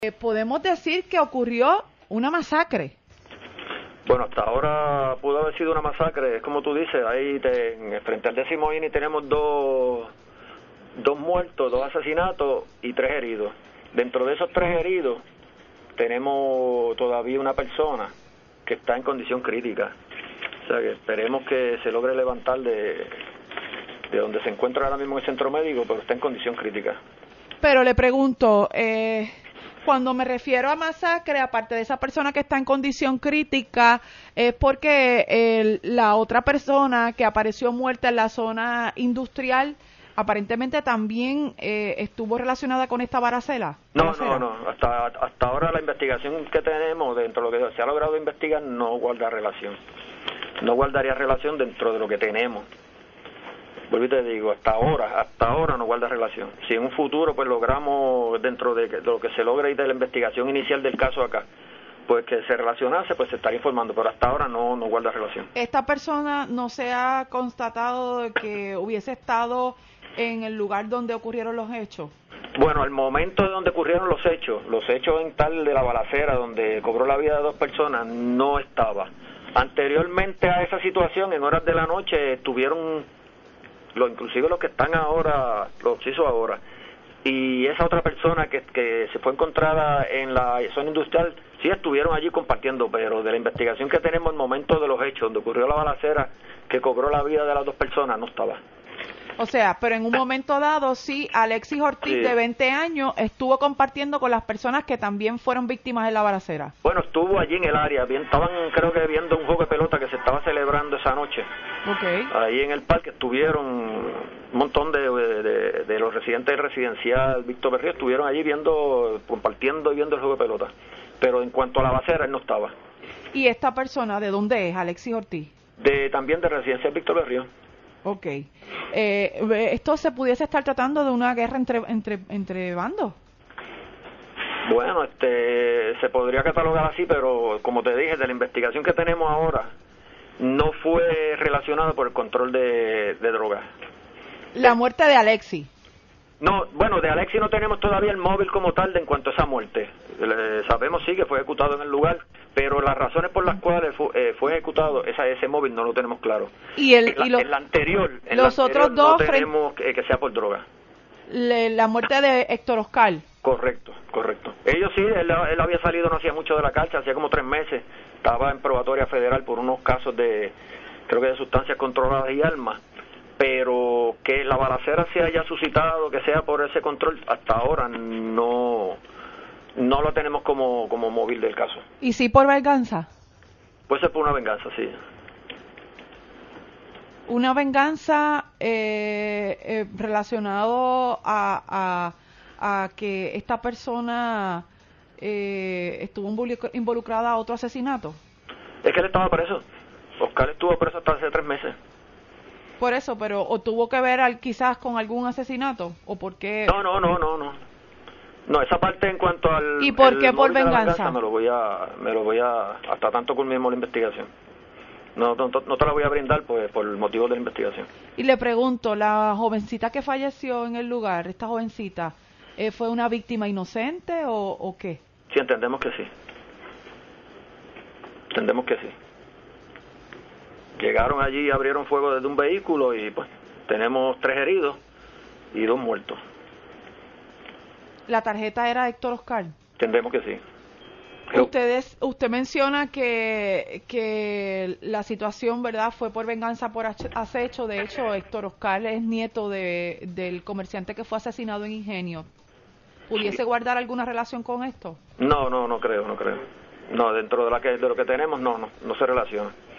Podemos decir que ocurrió una masacre. Bueno, hasta ahora pudo haber sido una masacre, es como tú dices, ahí frente al 10º INI tenemos dos muertos, 2 asesinatos y 3 heridos. Dentro de esos 3 heridos tenemos todavía una persona que está en condición crítica. O sea que esperemos que se logre levantar de donde se encuentra ahora mismo en el centro médico, pero está en condición crítica. Pero le pregunto, cuando me refiero a masacre, aparte de esa persona que está en condición crítica, es porque la otra persona que apareció muerta en la zona industrial aparentemente también estuvo relacionada con esta balacera. No. Hasta ahora la investigación que tenemos, dentro de lo que se ha logrado investigar, no guarda relación. No guardaría relación dentro de lo que tenemos. Vuelvo y te digo, hasta ahora no guarda relación. Si en un futuro pues logramos, dentro de lo que se logra y de la investigación inicial del caso acá, pues que se relacionase, pues se estaría informando, pero hasta ahora no guarda relación. ¿Esta persona no se ha constatado de que hubiese estado en el lugar donde ocurrieron los hechos? Bueno, al momento de donde ocurrieron los hechos en tal de la balacera, donde cobró la vida de 2 personas, no estaba. Anteriormente a esa situación, en horas de la noche, estuvieron inclusive los que están ahora, los hizo ahora, y esa otra persona que se fue encontrada en la zona industrial, sí estuvieron allí compartiendo, pero de la investigación que tenemos al momento de los hechos, donde ocurrió la balacera que cobró la vida de las 2 personas, no estaba. O sea, pero en un momento dado, sí, Alexis Ortiz, de 20 años, estuvo compartiendo con las personas que también fueron víctimas de la balacera. Bueno, estuvo allí en el área, estaban creo que viendo un juego de pelota que se estaba celebrando esa noche. Okay. Ahí en el parque estuvieron un montón de los residentes del residencial Víctor Berrío, estuvieron allí compartiendo y viendo el juego de pelota. Pero en cuanto a la balacera, él no estaba. ¿Y esta persona de dónde es, Alexis Ortiz? También de residencial Víctor Berrío. Ok. ¿Esto se pudiese estar tratando de una guerra entre bandos? Bueno, se podría catalogar así, pero como te dije, de la investigación que tenemos ahora, no fue relacionada por el control de drogas. La muerte de Alexis. No, bueno, de Alexis no tenemos todavía el móvil como tal en cuanto a esa muerte. Sabemos sí que fue ejecutado en el lugar, pero las razones por las cuales fue ejecutado ese móvil no lo tenemos claro. Y en la anterior no tenemos que sea por droga. La muerte de Héctor Oscar. Correcto. Ellos sí, él había salido no hacía mucho de la cárcel, hacía como 3 meses, estaba en probatoria federal por unos casos creo que de sustancias controladas y armas. Pero que la balacera se haya suscitado, que sea por ese control, hasta ahora no lo tenemos como móvil del caso. ¿Y sí por venganza? Puede ser por una venganza, sí. Una venganza relacionado a que esta persona estuvo involucrada a otro asesinato. Es que él estaba preso. Oscar estuvo preso hasta hace 3 meses. Por eso, pero ¿o tuvo que ver quizás con algún asesinato? ¿O por qué? No, esa parte en cuanto al... ¿Y por qué por venganza? Me lo voy a hasta tanto culminemos la investigación. No te la voy a brindar pues por motivos de la investigación. Y le pregunto, la jovencita que falleció en el lugar, esta jovencita, ¿fue una víctima inocente o qué? Sí, entendemos que sí. Llegaron allí, abrieron fuego desde un vehículo y pues tenemos 3 heridos y 2 muertos. ¿La tarjeta era Héctor Oscar? Entendemos que sí. Usted menciona que la situación, ¿verdad?, fue por venganza por acecho. De hecho, Héctor Oscar es nieto del comerciante que fue asesinado en Ingenio. ¿Pudiese guardar alguna relación con esto? No creo. No, dentro de lo que tenemos no se relaciona.